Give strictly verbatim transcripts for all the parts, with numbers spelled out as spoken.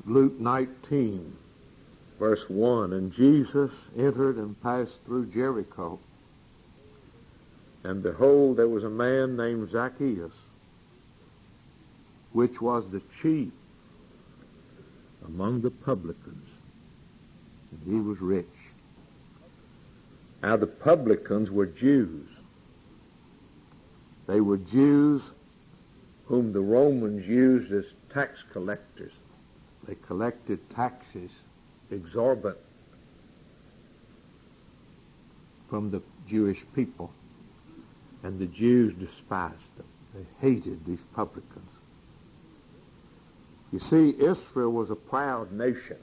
Luke nineteen, verse one, and Jesus entered and passed through Jericho. And behold, there was a man named Zacchaeus, which was the chief among the publicans, and he was rich. Now the publicans were Jews. They were Jews whom the Romans used as tax collectors. They collected taxes exorbitant from the Jewish people, and the Jews despised them. They hated these publicans. You see, Israel was a proud nation,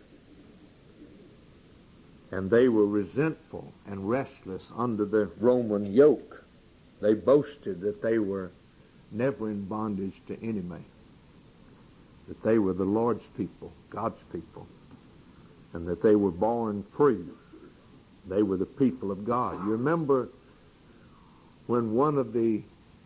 and they were resentful and restless under the Roman yoke. They boasted that they were never in bondage to any man, that they were the Lord's people, God's people, and that they were born free. They were the people of God. You remember when one of the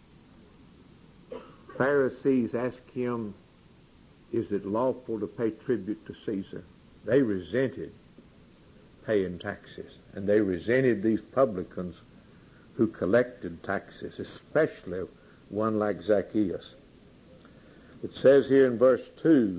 Pharisees asked him, is it lawful to pay tribute to Caesar? They resented paying taxes, and they resented these publicans who collected taxes, especially one like Zacchaeus. It says here in verse two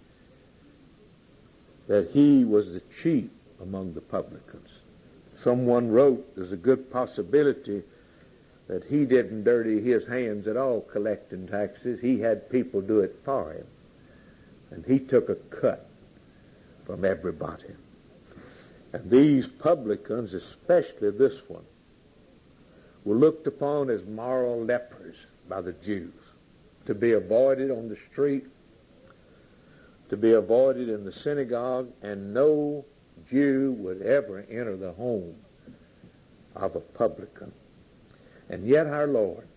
that he was the chief among the publicans. Someone wrote there's a good possibility that he didn't dirty his hands at all collecting taxes. He had people do it for him, and he took a cut from everybody. And these publicans, especially this one, were looked upon as moral lepers by the Jews, to be avoided on the street, to be avoided in the synagogue, and no Jew would ever enter the home of a publican. And yet our Lord,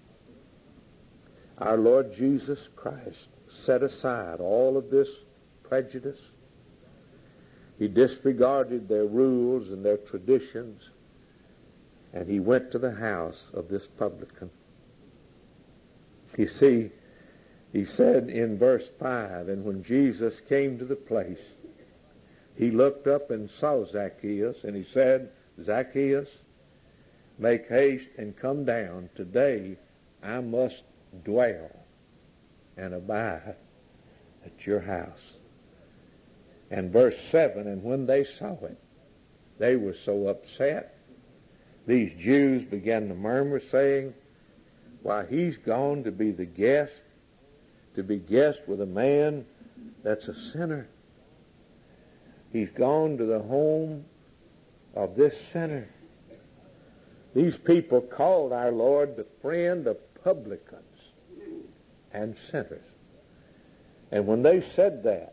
our Lord Jesus Christ, set aside all of this prejudice. He disregarded their rules and their traditions, and he went to the house of this publican. You see, he said in verse five, and when Jesus came to the place, he looked up and saw Zacchaeus, and he said, Zacchaeus, make haste and come down. Today I must dwell and abide at your house. And verse seven, and when they saw it, they were so upset. These Jews began to murmur, saying, why, he's gone to be the guest, to be guest with a man that's a sinner. He's gone to the home of this sinner. These people called our Lord the friend of publicans and sinners. And when they said that,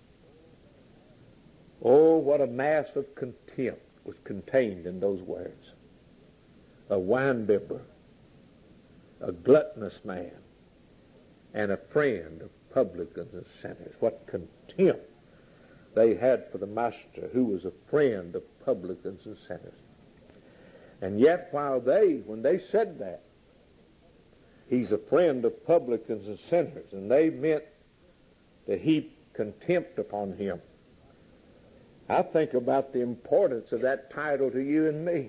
oh, what a mass of contempt was contained in those words. A winebibber, a gluttonous man, and a friend of publicans and sinners. What contempt they had for the Master, who was a friend of publicans and sinners. And yet while they, when they said that, he's a friend of publicans and sinners, and they meant to heap contempt upon him, I think about the importance of that title to you and me.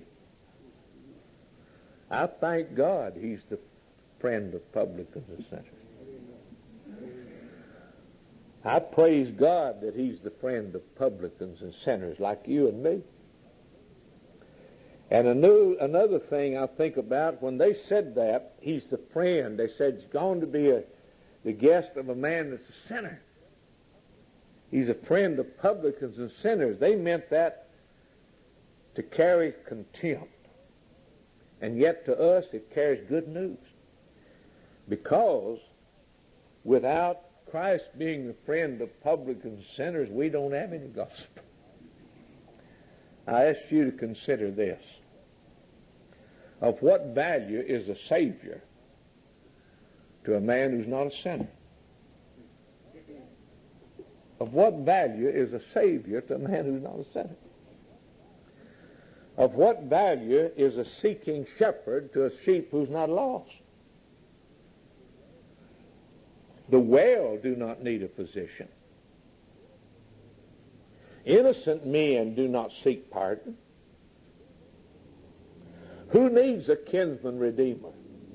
I thank God he's the friend of publicans and sinners. I praise God that he's the friend of publicans and sinners like you and me. And a new, another thing I think about, when they said that, he's the friend, they said he's going to be a, the guest of a man that's a sinner. He's a friend of publicans and sinners. They meant that to carry contempt. And yet to us it carries good news. Because without Christ being the friend of publicans and sinners, we don't have any gospel. I ask you to consider this. Of what value is a Savior to a man who's not a sinner? Of what value is a Savior to a man who's not a sinner? Of what value is a seeking shepherd to a sheep who's not lost? The well do not need a physician, Innocent men do not seek pardon. Who needs a kinsman redeemer?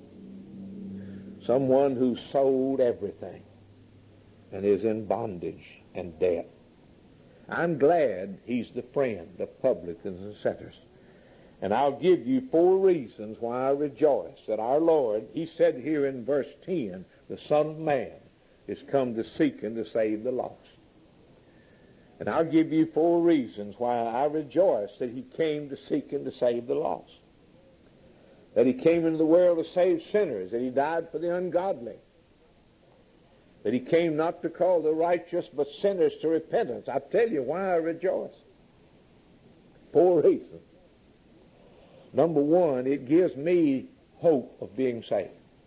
Someone who sold everything and is in bondage and debt. I'm glad he's the friend of publicans and sinners. And I'll give you four reasons why I rejoice that our Lord, he said here in verse ten, the Son of Man is come to seek and to save the lost. And I'll give you four reasons why I rejoice that he came to seek and to save the lost. That he came into the world to save sinners, that he died for the ungodly, that he came not to call the righteous but sinners to repentance. I tell you why I rejoice. Four reasons. Number one, it gives me hope of being saved.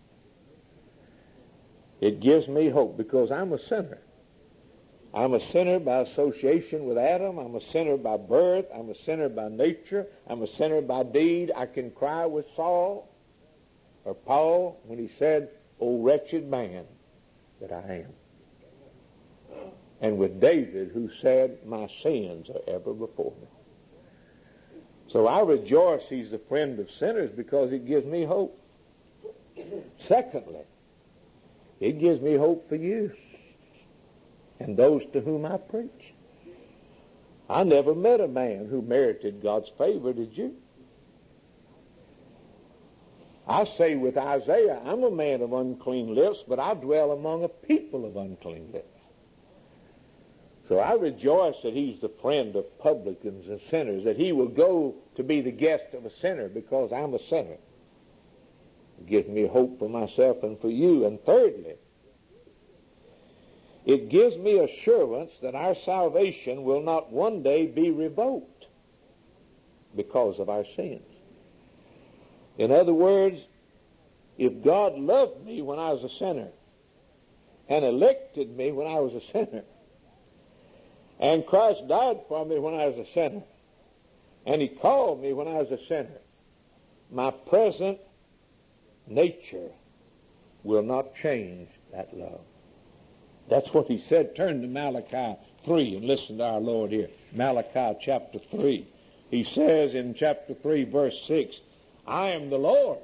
It gives me hope because I'm a sinner. I'm a sinner by association with Adam. I'm a sinner by birth. I'm a sinner by nature. I'm a sinner by deed. I can cry with Saul or Paul when he said, "O wretched man that I am." And with David who said, "My sins are ever before me." So I rejoice he's the friend of sinners because it gives me hope. Secondly, it gives me hope for you and those to whom I preach. I never met a man who merited God's favor, did you? I say with Isaiah, I'm a man of unclean lips, but I dwell among a people of unclean lips. So I rejoice that he's the friend of publicans and sinners, that he will go to be the guest of a sinner because I'm a sinner. It gives me hope for myself and for you. And thirdly, it gives me assurance that our salvation will not one day be revoked because of our sins. In other words, if God loved me when I was a sinner and elected me when I was a sinner, and Christ died for me when I was a sinner, and he called me when I was a sinner, my present nature will not change that love. That's what he said. Turn to Malachi three and listen to our Lord here. Malachi chapter three. He says in chapter three, verse six, I am the Lord.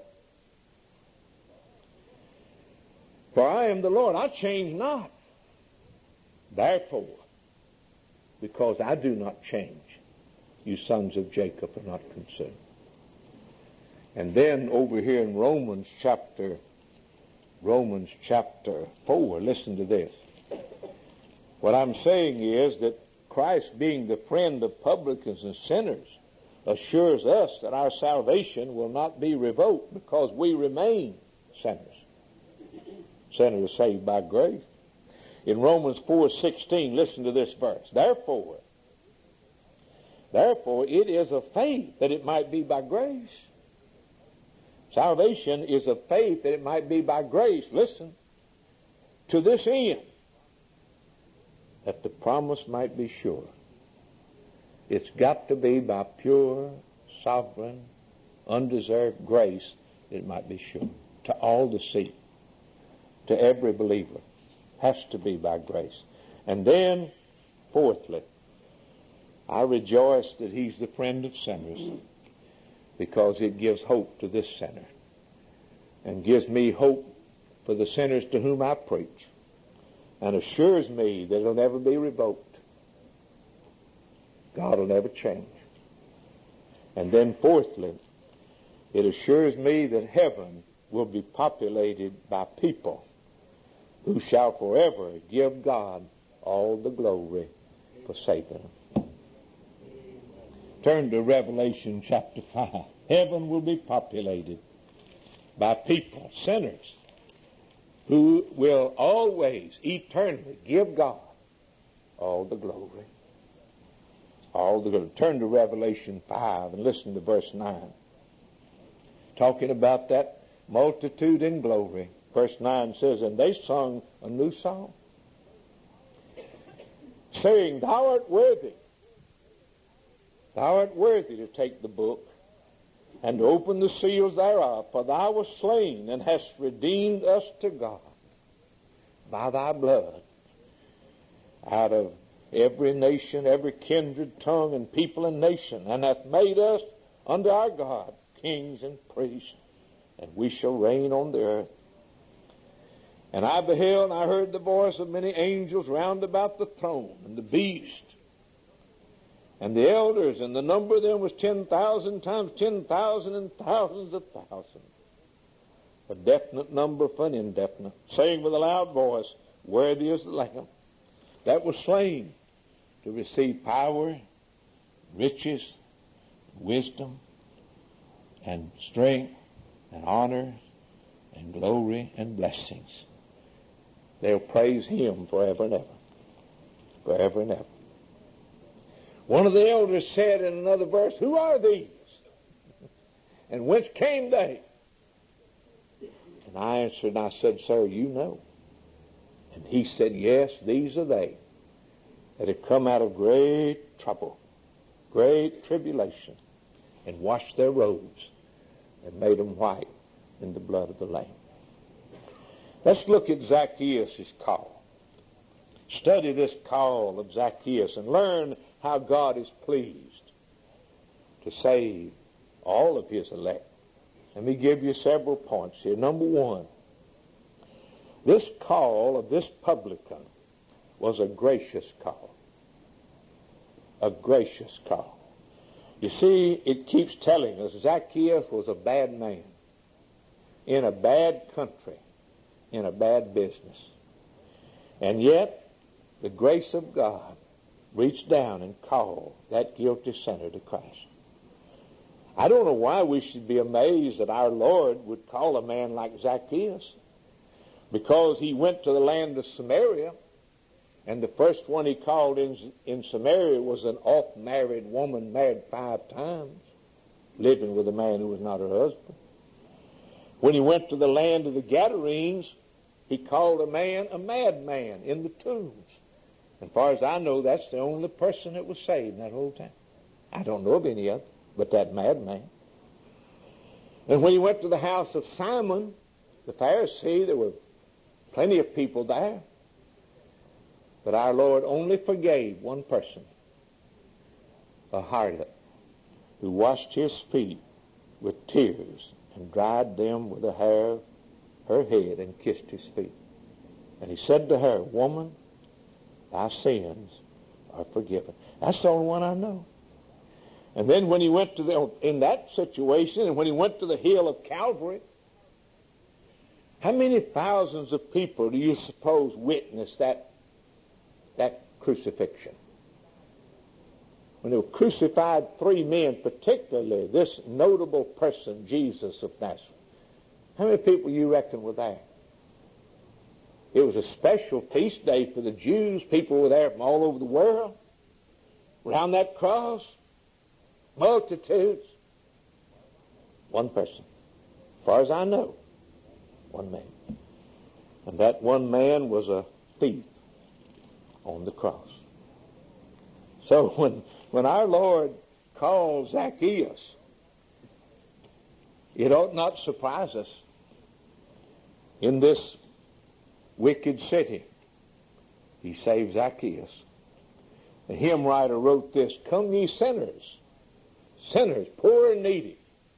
For I am the Lord, I change not. Therefore, because I do not change, you sons of Jacob are not consumed. And then over here in Romans chapter, Romans chapter four, listen to this. What I'm saying is that Christ, being the friend of publicans and sinners, assures us that our salvation will not be revoked because we remain sinners. Sinners saved by grace. In Romans four sixteen, listen to this verse. Therefore, therefore it is of faith that it might be by grace. Salvation is of faith that it might be by grace. Listen. To this end, that the promise might be sure. It's got to be by pure, sovereign, undeserved grace that it might be sure. To all the seed, to every believer, has to be by grace. And then, fourthly, I rejoice that he's the friend of sinners because it gives hope to this sinner and gives me hope for the sinners to whom I preach and assures me that it'll never be revoked. God will never change. And then fourthly, it assures me that heaven will be populated by people who shall forever give God all the glory for saving them. Turn to Revelation chapter five. Heaven will be populated by people, sinners, who will always, eternally give God all the glory. All the glory. Turn to Revelation five and listen to verse nine. Talking about that multitude in glory. Verse nine says, and they sung a new song, saying, Thou art worthy. Thou art worthy to take the book and to open the seals thereof, for thou wast slain and hast redeemed us to God by thy blood out of every nation, every kindred, tongue, and people and nation, and hath made us unto our God kings and priests, and we shall reign on the earth. And I beheld, and I heard the voice of many angels round about the throne, and the beast, and the elders, and the number of them was ten thousand times ten thousand and thousands of thousands. A definite number for an indefinite, saying with a loud voice, Worthy is the Lamb that was slain to receive power, riches, wisdom, and strength, and honor, and glory, and blessings. They'll praise him forever and ever. Forever and ever. One of the elders said in another verse, Who are these? And whence came they? And I answered and I said, Sir, you know. And he said, Yes, these are they that have come out of great trouble, great tribulation, and washed their robes and made them white in the blood of the Lamb. Let's look at Zacchaeus' call. Study this call of Zacchaeus and learn how God is pleased to save all of his elect. Let me give you several points here. Number one, this call of this publican was a gracious call. A gracious call. You see, it keeps telling us Zacchaeus was a bad man in a bad country, in a bad business. And yet, the grace of God reached down and called that guilty sinner to Christ. I don't know why we should be amazed that our Lord would call a man like Zacchaeus, because he went to the land of Samaria, and the first one he called in, in Samaria was an off-married woman, married five times, living with a man who was not her husband. When he went to the land of the Gadarenes, he called a man a madman in the tombs. As far as I know, that's the only person that was saved in that whole time. I don't know of any other but that madman. And when he went to the house of Simon, the Pharisee, there were plenty of people there. But our Lord only forgave one person, a harlot, who washed his feet with tears and dried them with the hair of her head and kissed his feet. And he said to her, Woman, thy sins are forgiven. That's the only one I know. And then when he went to the, in that situation, and when he went to the hill of Calvary, how many thousands of people do you suppose witnessed that, that crucifixion? When they were crucified, three men, particularly this notable person, Jesus of Nazareth. How many people you reckon were there? It was a special feast day for the Jews. People were there from all over the world. Around that cross, multitudes. One person. As far as I know, one man. And that one man was a thief on the cross. So when, when our Lord called Zacchaeus, it ought not surprise us. In this wicked city, he saved Zacchaeus. The hymn writer wrote this, Come ye sinners, sinners, poor and needy,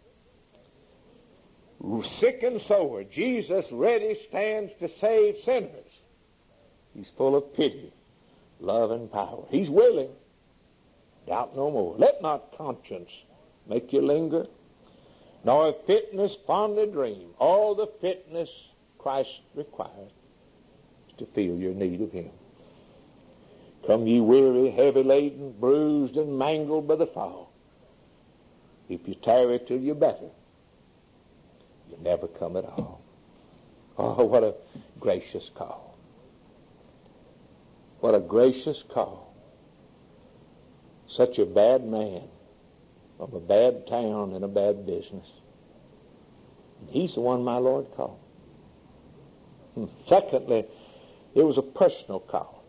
sick and sore, Jesus ready stands to save sinners. He's full of pity, love, and power. He's willing. Doubt no more. Let not conscience make you linger, nor fitness fondly dream. All the fitness Christ requires is to feel your need of him. Come ye weary, heavy laden, bruised and mangled by the fall. If you tarry till you're better, you never come at all. Oh, what a gracious call. What a gracious call. Such a bad man from a bad town and a bad business. And he's the one my Lord called. Hmm. Secondly, it was a personal call.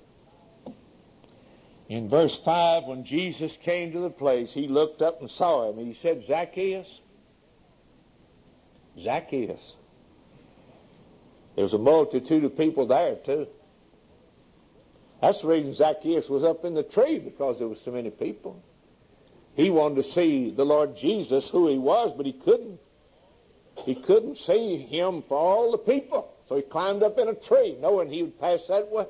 In verse five, when Jesus came to the place, he looked up and saw him. And he said, Zacchaeus, Zacchaeus. There was a multitude of people there too. That's the reason Zacchaeus was up in the tree, because there was so many people. He wanted to see the Lord Jesus, who he was, but he couldn't. He couldn't see him for all the people. So he climbed up in a tree, knowing he would pass that way.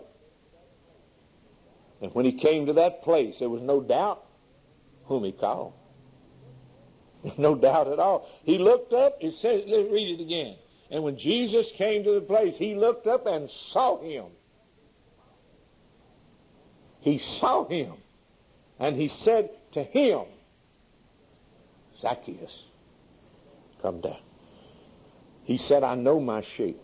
And when he came to that place, there was no doubt whom he called. No doubt at all. He looked up, it says, let's read it again. And when Jesus came to the place, he looked up and saw him. He saw him. And he said to him, Zacchaeus, come down. He said, I know my sheep.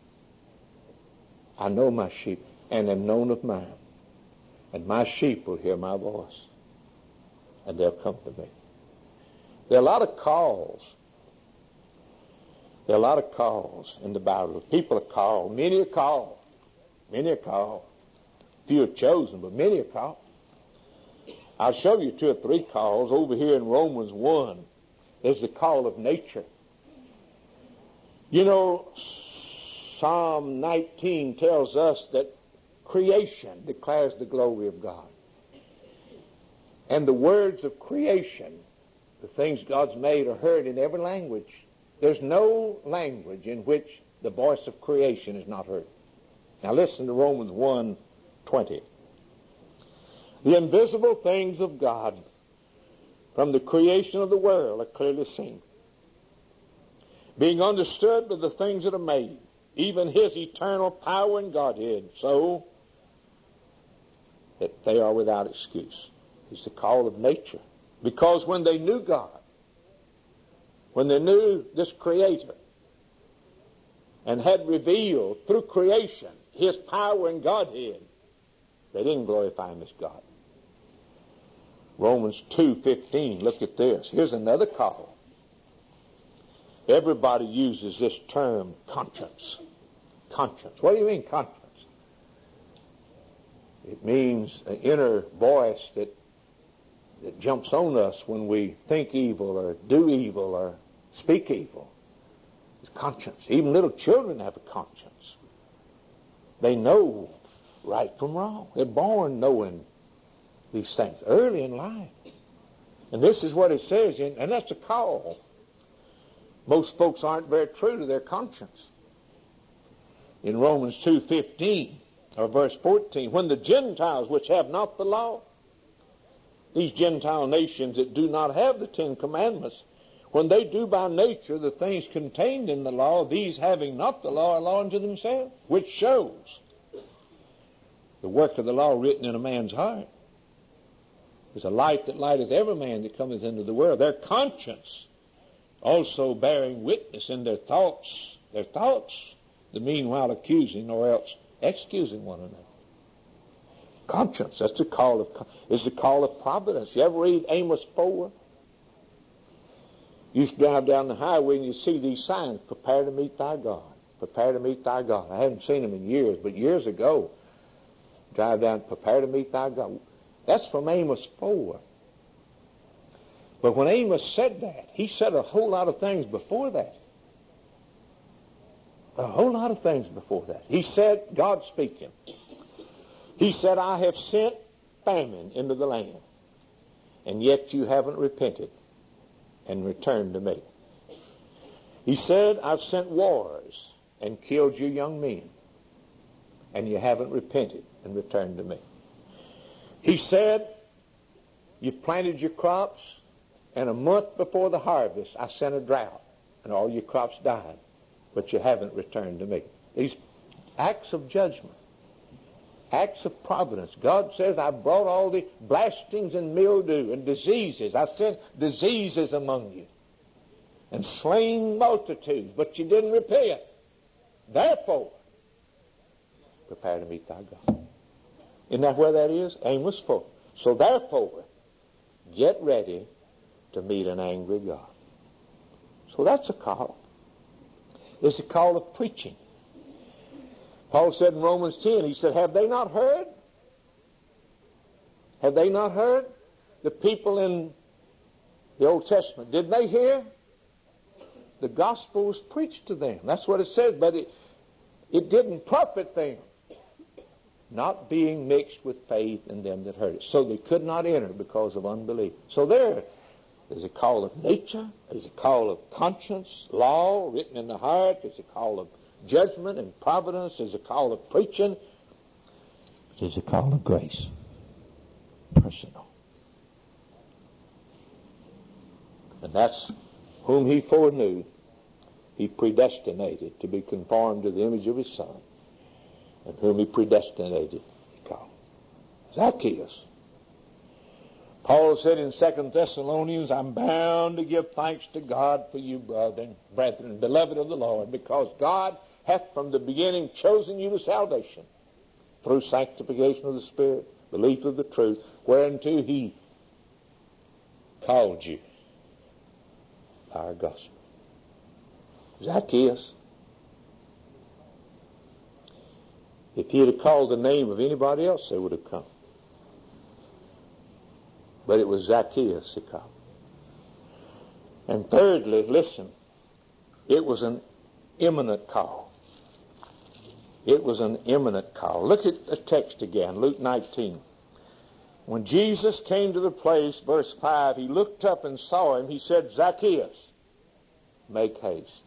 I know my sheep and am known of mine. And my sheep will hear my voice. And they'll come to me. There are a lot of calls. There are a lot of calls in the Bible. People are called. Many are called. Many are called. Few are chosen, but many are called. I'll show you two or three calls over here in Romans one. There's the call of nature. You know, Psalm nineteen tells us that creation declares the glory of God. And the words of creation, the things God's made, are heard in every language. There's no language in which the voice of creation is not heard. Now listen to Romans one twenty. The invisible things of God from the creation of the world are clearly seen, being understood by the things that are made, even his eternal power and Godhead, so that they are without excuse. It's the call of nature. Because when they knew God, when they knew this Creator, and had revealed through creation his power and Godhead, they didn't glorify him as God. Romans two fifteen, look at this. Here's another call. Everybody uses this term, conscience. Conscience. What do you mean, conscience? It means an inner voice that, that jumps on us when we think evil or do evil or speak evil. It's conscience. Even little children have a conscience. They know right from wrong. They're born knowing these things early in life. And this is what it says, in, and that's a call. Most folks aren't very true to their conscience. In Romans two fifteen, or verse fourteen, when the Gentiles which have not the law, these Gentile nations that do not have the Ten Commandments, when they do by nature the things contained in the law, these having not the law are law unto themselves, which shows the work of the law written in a man's heart is a light that lighteth every man that cometh into the world. Their conscience also bearing witness in their thoughts, their thoughts, the meanwhile accusing or else excusing one another. Conscience, that's the call of, is the call of providence. You ever read Amos four? You used to drive down the highway and you see these signs, prepare to meet thy God. Prepare to meet thy God. I haven't seen them in years, but years ago, drive down, prepare to meet thy God. That's from Amos four. But when Amos said that, he said a whole lot of things before that. A whole lot of things before that. He said, God speaking, he said, I have sent famine into the land, and yet you haven't repented and returned to me. He said, I've sent wars and killed your young men, and you haven't repented and returned to me. He said, you planted your crops, and a month before the harvest, I sent a drought, and all your crops died, but you haven't returned to me. These acts of judgment, acts of providence. God says, I brought all the blastings and mildew and diseases. I sent diseases among you and slain multitudes, but you didn't repent. Therefore, prepare to meet thy God. Isn't that where that is? Amos four. So therefore, get ready to meet an angry God. So that's a call. It's a call of preaching. Paul said in Romans ten, he said, have they not heard? Have they not heard? The people in the Old Testament, did they hear? The gospel was preached to them. That's what it says, but it, it didn't profit them. not being mixed with faith in them that heard it. So they could not enter because of unbelief. So there is a call of nature, there's a call of conscience, law written in the heart, there's a call of judgment and providence, there's a call of preaching, there's a call of grace, personal. And that's whom he foreknew, he predestinated to be conformed to the image of his Son, and whom he predestinated, he called. Zacchaeus. Paul said in Second Thessalonians, I'm bound to give thanks to God for you, brethren, brethren, beloved of the Lord, because God hath from the beginning chosen you to salvation through sanctification of the Spirit, belief of the truth, whereunto he called you by our gospel. Zacchaeus. If he had called the name of anybody else, they would have come. But it was Zacchaeus he called. And thirdly, listen, it was an imminent call. It was an imminent call. Look at the text again, Luke nineteen. When Jesus came to the place, verse five, he looked up and saw him. He said, Zacchaeus, make haste.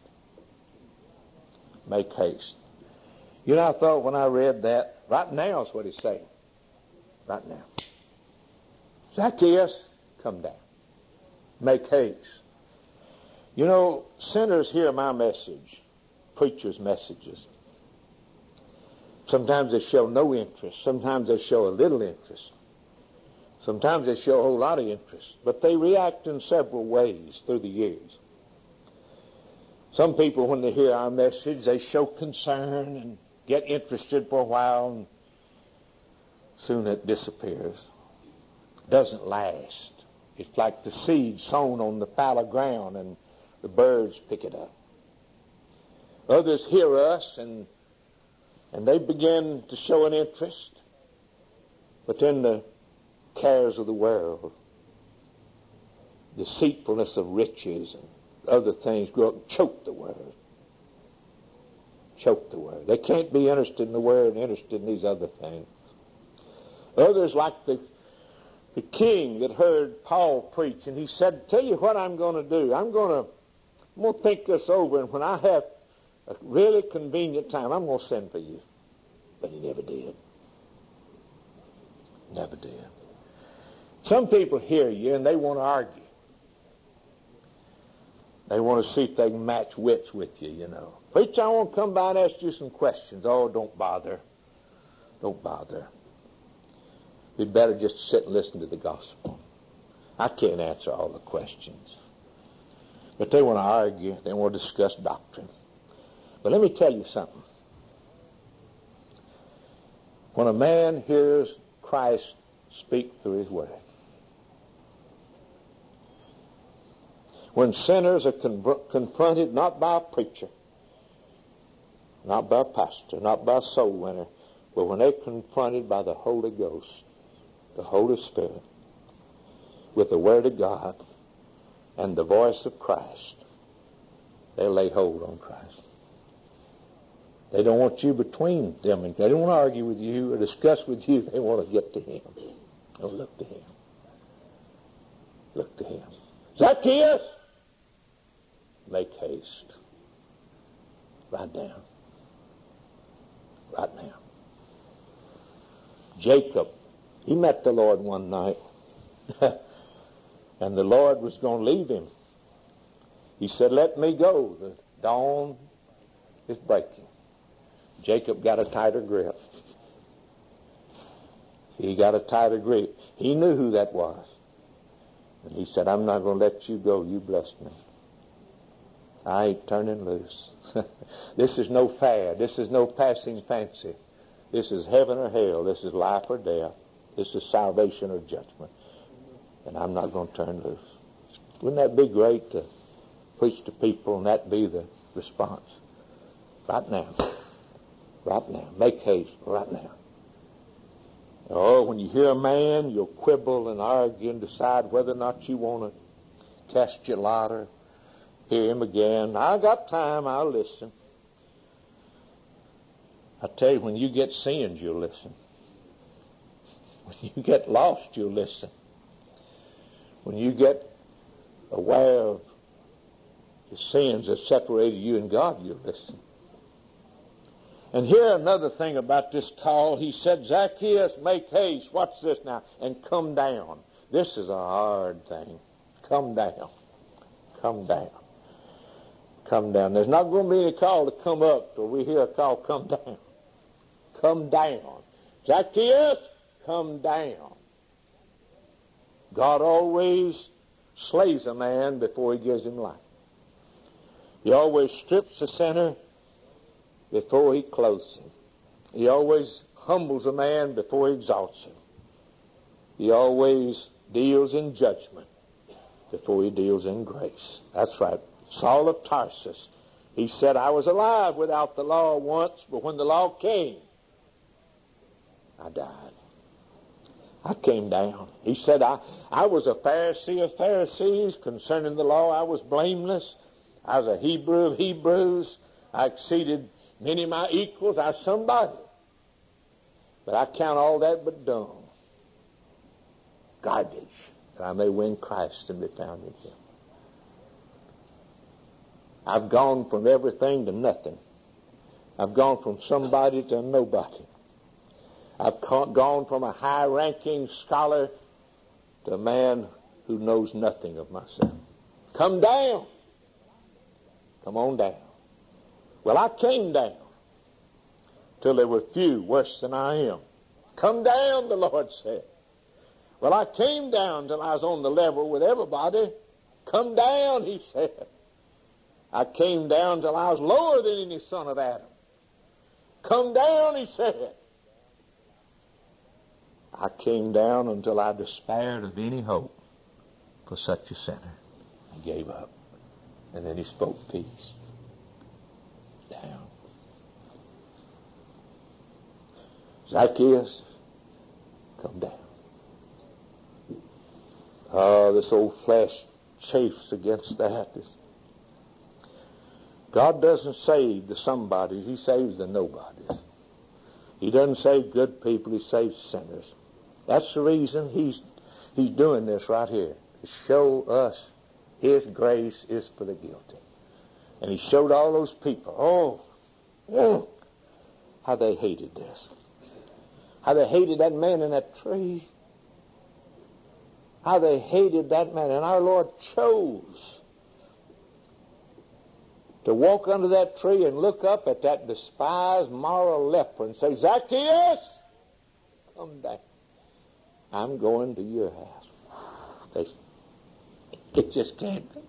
Make haste. You know, I thought when I read that, right now is what he's saying. Right now. Zacchaeus, come down. Make haste. You know, sinners hear my message, preachers' messages. Sometimes they show no interest. Sometimes they show a little interest. Sometimes they show a whole lot of interest. But they react in several ways through the years. Some people, when they hear our message, they show concern and get interested for a while, and soon it disappears. Doesn't last. It's like the seed sown on the fallow ground and the birds pick it up. Others hear us and and they begin to show an interest, but then the cares of the world, deceitfulness of riches and other things grow up and choke the word. Choke the word. They can't be interested in the word and interested in these other things. Others, like the The king that heard Paul preach, and he said, tell you what I'm going to do. I'm going to I'm going to think this over, and when I have a really convenient time, I'm going to send for you. But he never did. Never did. Some people hear you, and they want to argue. They want to see if they can match wits with you, you know. Preacher, I want to come by and ask you some questions. Oh, don't bother. Don't bother. We'd better just sit and listen to the gospel. I can't answer all the questions. But they want to argue. They want to discuss doctrine. But let me tell you something. When a man hears Christ speak through his word, when sinners are con- confronted not by a preacher, not by a pastor, not by a soul winner, but when they're confronted by the Holy Ghost, the Holy Spirit, with the Word of God and the voice of Christ, they lay hold on Christ. They don't want you between them. And they don't want to argue with you or discuss with you. They want to get to Him. Oh, look to Him. Look to Him. Zacchaeus, make haste. Right down. Right now. Jacob, he met the Lord one night, and the Lord was going to leave him. He said, let me go. The dawn is breaking. Jacob got a tighter grip. He got a tighter grip. He knew who that was. And he said, I'm not going to let you go. You blessed me. I ain't turning loose. This is no fad. This is no passing fancy. This is heaven or hell. This is life or death. This is salvation or judgment. And I'm not going to turn loose. Wouldn't that be great to preach to people and that be the response? Right now. Right now. Make haste right now. Oh, when you hear a man, you'll quibble and argue and decide whether or not you want to cast your lot or hear him again. I got time, I'll listen. I tell you, when you get sins, you'll listen. When you get lost, you'll listen. When you get aware of the sins that separated you and God, you'll listen. And here another thing about this call. He said, Zacchaeus, make haste. Watch this now. And come down. This is a hard thing. Come down. Come down. Come down. There's not going to be any call to come up till we hear a call, come down. Come down. Zacchaeus, come down. God always slays a man before he gives him life. He always strips the sinner before he clothes him. He always humbles a man before he exalts him. He always deals in judgment before he deals in grace. That's right. Saul of Tarsus, he said, I was alive without the law once, but when the law came, I died. I came down. He said, I, I was a Pharisee of Pharisees. Concerning the law, I was blameless. I was a Hebrew of Hebrews. I exceeded many of my equals. I was somebody. But I count all that but dung, garbage, that I may win Christ and be found in him. I've gone from everything to nothing. I've gone from somebody to nobody. I've gone from a high-ranking scholar to a man who knows nothing of myself. Come down. Come on down. Well, I came down till there were few worse than I am. Come down, the Lord said. Well, I came down till I was on the level with everybody. Come down, he said. I came down till I was lower than any son of Adam. Come down, he said. I came down until I despaired of any hope for such a sinner. I gave up. And then he spoke peace. Down. Zacchaeus, come down. Oh, this old flesh chafes against that. God doesn't save the somebodies. He saves the nobodies. He doesn't save good people. He saves sinners. That's the reason he's, he's doing this right here. To show us his grace is for the guilty. And he showed all those people, oh, oh, how they hated this. How they hated that man in that tree. How they hated that man. And our Lord chose to walk under that tree and look up at that despised moral leper and say, Zacchaeus, come down. I'm going to your house. They, it just can't be.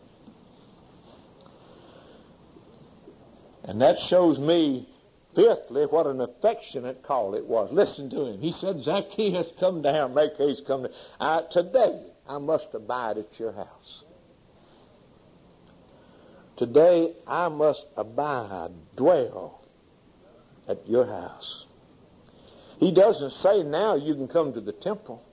And that shows me, fifthly, what an affectionate call it was. Listen to him. He said, Zacchaeus, come down, make haste, come down. I, today, I must abide at your house. Today, I must abide, dwell at your house. He doesn't say now you can come to the temple.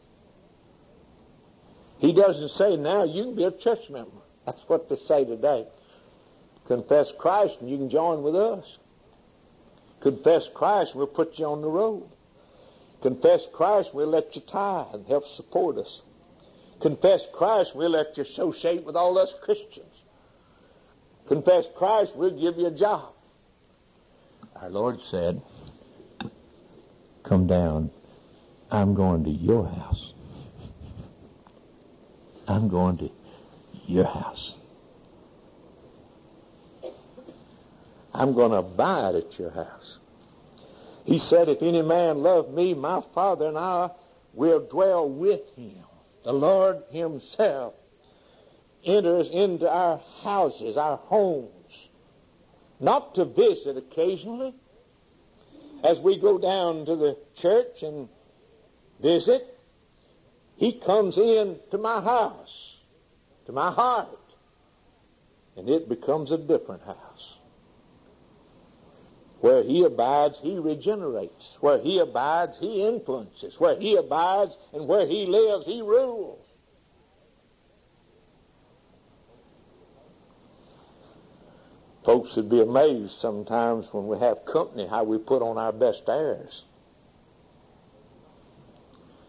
He doesn't say now you can be a church member. That's what they say today. Confess Christ and you can join with us. Confess Christ and we'll put you on the road. Confess Christ and we'll let you tithe and help support us. Confess Christ and we'll let you associate with all us Christians. Confess Christ, we'll give you a job. Our Lord said, come down. I'm going to your house. I'm going to your house. I'm going to abide at your house. He said, if any man love me, my Father and I will dwell with him. The Lord himself enters into our houses, our homes, not to visit occasionally. As we go down to the church and visit, he comes in to my house, to my heart, and it becomes a different house. Where he abides, he regenerates. Where he abides, he influences. Where he abides and where he lives, he rules. Folks would be amazed sometimes when we have company how we put on our best airs.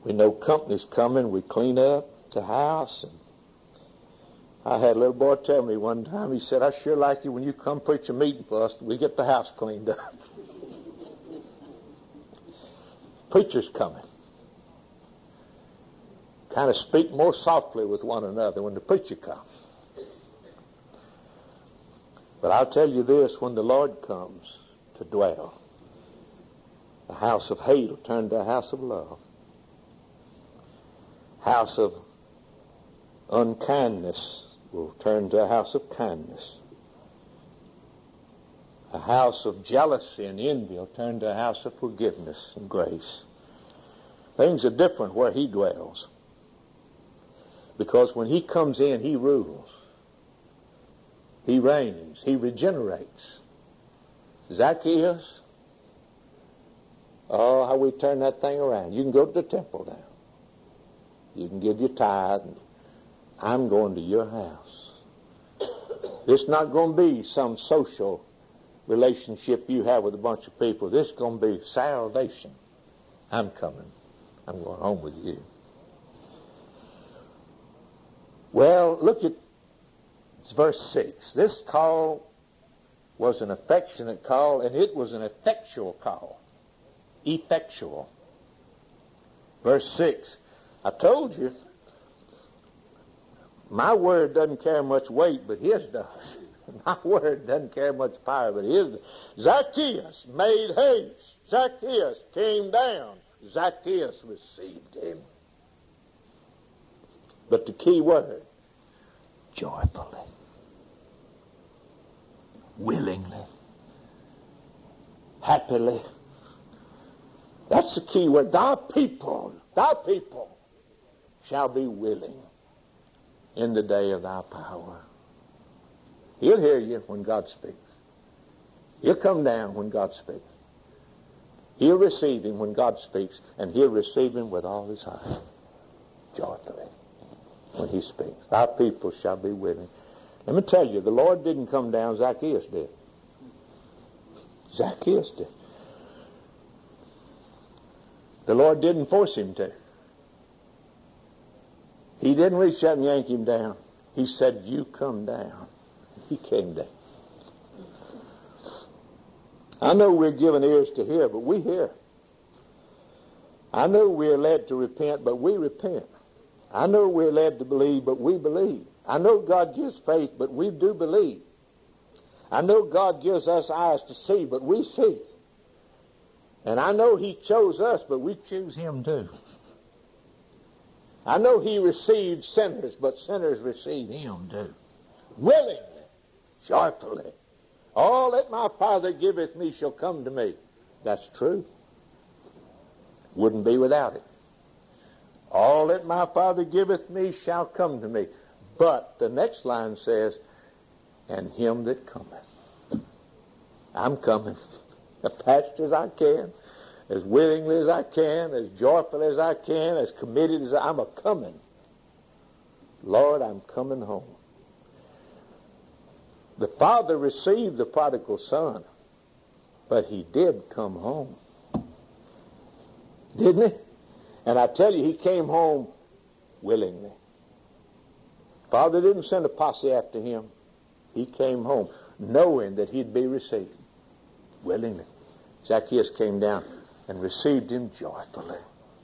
We know company's coming. We clean up the house. And I had a little boy tell me one time, he said, I sure like you when you come preach a meeting for us, we get the house cleaned up. Preacher's coming. Kind of speak more softly with one another when the preacher comes. But I'll tell you this, when the Lord comes to dwell, the house of hate will turn to a house of love. House of unkindness will turn to a house of kindness. A house of jealousy and envy will turn to a house of forgiveness and grace. Things are different where he dwells. Because when he comes in, he rules. He reigns. He regenerates. Zacchaeus, oh, how we turn that thing around. You can go to the temple now. You can give your tithe. I'm going to your house. It's not going to be some social relationship you have with a bunch of people. This is going to be salvation. I'm coming. I'm going home with you. Well, look at verse six. This call was an affectionate call, and it was an effectual call. Effectual. Verse six. I told you, my word doesn't carry much weight, but his does. My word doesn't carry much power, but his does. Zacchaeus made haste. Zacchaeus came down. Zacchaeus received him. But the key word, joyfully, willingly, happily. That's the key word. Thy people, thy people shall be willing in the day of thy power. He'll hear you when God speaks. He'll come down when God speaks. He'll receive him when God speaks, and he'll receive him with all his heart, joyfully, when he speaks. Thy people shall be willing. Let me tell you, the Lord didn't come down, Zacchaeus did. Zacchaeus did. The Lord didn't force him to. He didn't reach up and yank him down. He said, you come down. He came down. I know we're given ears to hear, but we hear. I know we're led to repent, but we repent. I know we're led to believe, but we believe. I know God gives faith, but we do believe. I know God gives us eyes to see, but we see. And I know he chose us, but we choose him too. I know he received sinners, but sinners receive him too. Willingly, joyfully. All that my Father giveth me shall come to me. That's true. Wouldn't be without it. All that my Father giveth me shall come to me. But the next line says, and him that cometh. I'm coming. As fast as I can, as willingly as I can, as joyful as I can, as committed as I, I'm a coming. Lord, I'm coming home. The Father received the prodigal son, but he did come home. Didn't he? And I tell you, he came home willingly. Father didn't send a posse after him. He came home knowing that he'd be received willingly. Zacchaeus came down and received him joyfully.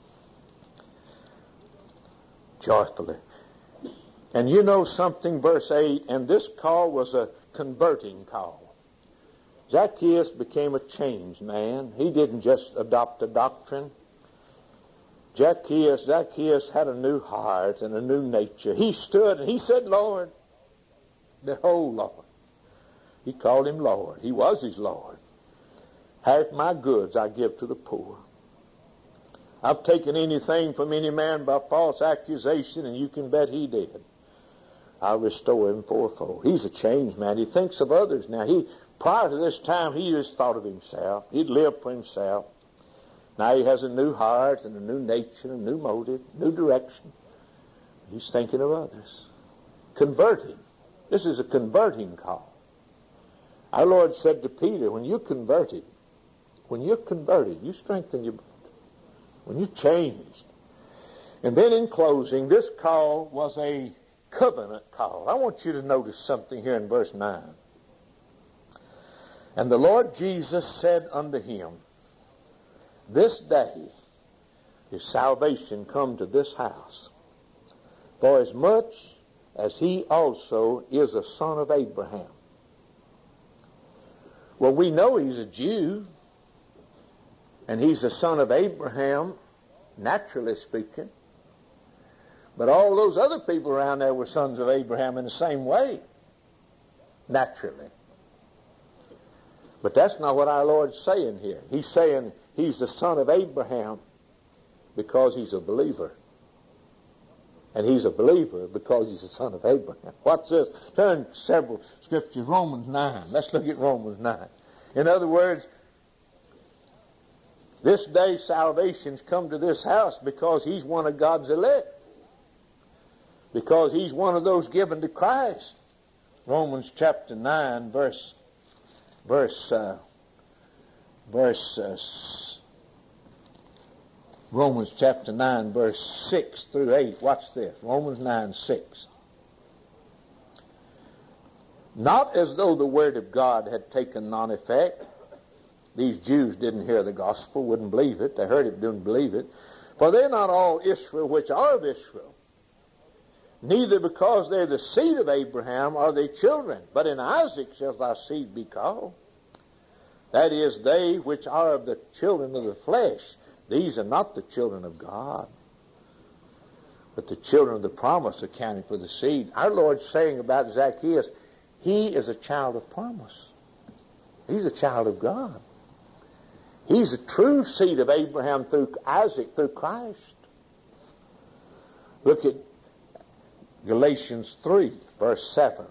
Joyfully. And you know something, verse eight, and this call was a converting call. Zacchaeus became a changed man. He didn't just adopt a doctrine. Zacchaeus, Zacchaeus had a new heart and a new nature. He stood and he said, Lord, behold, Lord. He called him Lord. He was his Lord. Half my goods I give to the poor. I've taken anything from any man by false accusation, and you can bet he did. I'll restore him fourfold. He's a changed man. He thinks of others now. He, prior to this time, he just thought of himself. He'd lived for himself. Now he has a new heart and a new nature, a new motive, new direction. He's thinking of others. Converting. This is a converting call. Our Lord said to Peter, when you're converted, when you're converted, you strengthen your brother. When you're changed, And then in closing, this call was a covenant call. I want you to notice something here in verse nine. And the Lord Jesus said unto him, this day is salvation come to this house, for as much as he also is a son of Abraham. Well, we know he's a Jew, and he's a son of Abraham, naturally speaking. But all those other people around there were sons of Abraham in the same way, naturally. But that's not what our Lord's saying here. He's saying he's the son of Abraham because he's a believer. And he's a believer because he's a son of Abraham. What's this? Turn several scriptures. Romans nine. Let's look at Romans nine. In other words, this day salvation's come to this house because he's one of God's elect. Because he's one of those given to Christ. Romans chapter nine, verse, verse, uh, verse, uh, Romans chapter nine, verse six through eight. Watch this. Romans nine, six. Not as though the word of God had taken non effect. These Jews didn't hear the gospel, wouldn't believe it. They heard it, didn't believe it. For they're not all Israel which are of Israel. Neither because they're the seed of Abraham are they children, but in Isaac shall thy seed be called. That is, they which are of the children of the flesh, these are not the children of God, but the children of the promise are counted for the seed. Our Lord's saying about Zacchaeus, he is a child of promise. He's a child of God. He's a true seed of Abraham through Isaac, through Christ. Look at Galatians three, verse seven.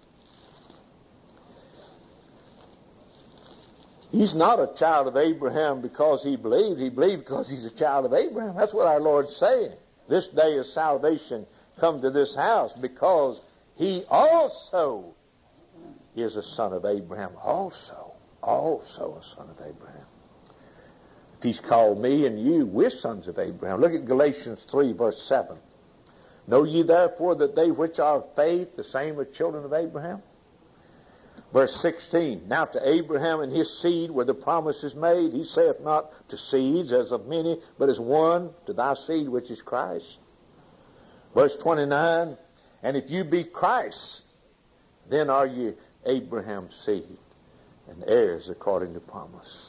He's not a child of Abraham because he believed. He believed because he's a child of Abraham. That's what our Lord's saying. This day is salvation come to this house because he also is a son of Abraham. Also, also a son of Abraham. If he's called me and you, we're sons of Abraham. Look at Galatians three, verse seven. Know ye therefore that they which are of faith, the same are children of Abraham? Verse sixteen, now to Abraham and his seed were the promises made. He saith not to seeds as of many, but as one, to thy seed which is Christ. Verse twenty-nine, and if you be Christ, then are ye Abraham's seed, and heirs according to promise.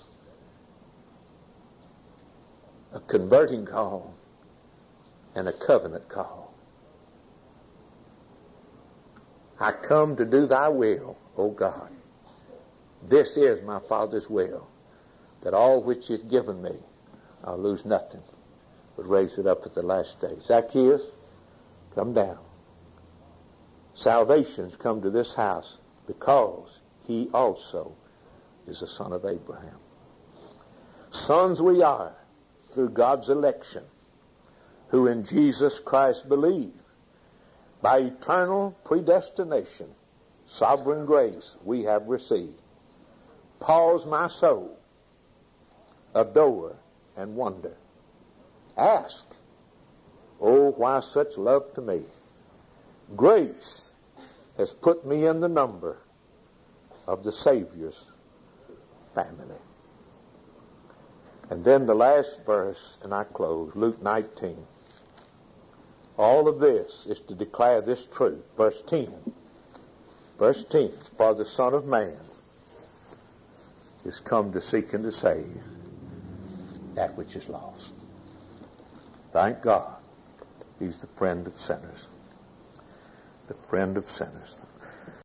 A converting call and a covenant call. I come to do thy will, O God. This is my Father's will, that all which is given me, I'll lose nothing, but raise it up at the last day. Zacchaeus, come down. Salvation's come to this house because he also is a son of Abraham. Sons we are through God's election, who in Jesus Christ believe. By eternal predestination, sovereign grace we have received. Pause, my soul, adore and wonder. Ask, oh, why such love to me? Grace has put me in the number of the Savior's family. And then the last verse, and I close, Luke nineteen. All of this is to declare this truth. Verse ten. Verse ten. For the Son of Man is come to seek and to save that which is lost. Thank God. He's the friend of sinners. The friend of sinners.